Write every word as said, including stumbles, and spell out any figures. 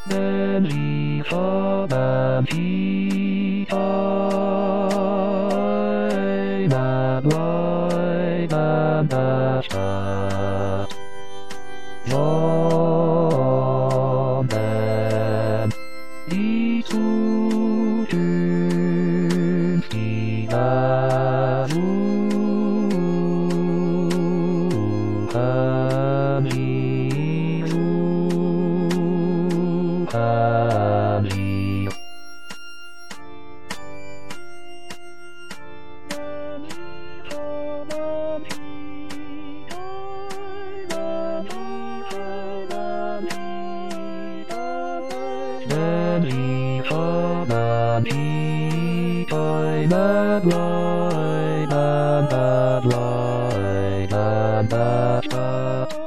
Nelly Faban Hitoy Nagloy Bandasta Jonem Itutynski Aruhami Ruhami Nelly Faban Hitoy Nagloy Bandadloy Bandasta